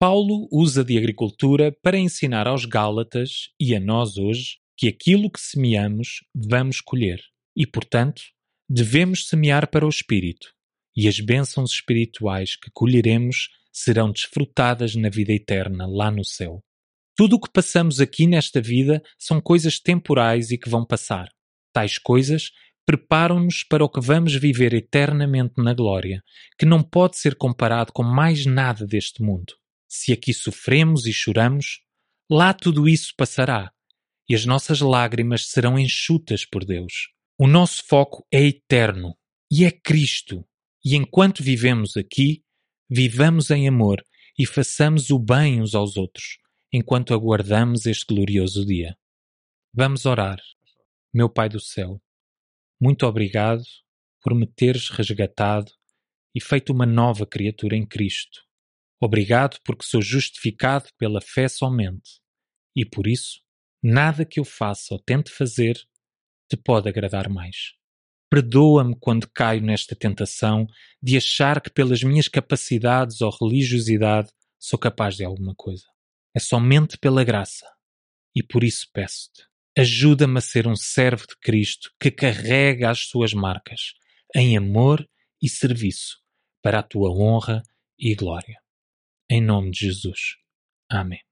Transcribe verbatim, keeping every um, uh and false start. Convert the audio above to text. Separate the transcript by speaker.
Speaker 1: Paulo usa de agricultura para ensinar aos Gálatas e a nós hoje que aquilo que semeamos vamos colher e, portanto, devemos semear para o Espírito e as bênçãos espirituais que colheremos serão desfrutadas na vida eterna lá no céu. Tudo o que passamos aqui nesta vida são coisas temporais e que vão passar. Tais coisas preparam-nos para o que vamos viver eternamente na glória, que não pode ser comparado com mais nada deste mundo. Se aqui sofremos e choramos, lá tudo isso passará, e as nossas lágrimas serão enxutas por Deus. O nosso foco é eterno, e é Cristo, e enquanto vivemos aqui, vivamos em amor e façamos o bem uns aos outros, enquanto aguardamos este glorioso dia. Vamos orar. Meu Pai do céu, muito obrigado por me teres resgatado e feito uma nova criatura em Cristo. Obrigado porque sou justificado pela fé somente e, por isso, nada que eu faça ou tente fazer te pode agradar mais. Perdoa-me quando caio nesta tentação de achar que pelas minhas capacidades ou religiosidade sou capaz de alguma coisa. É somente pela graça e por isso peço-te. Ajuda-me a ser um servo de Cristo que carrega as suas marcas em amor e serviço para a tua honra e glória. Em nome de Jesus. Amém.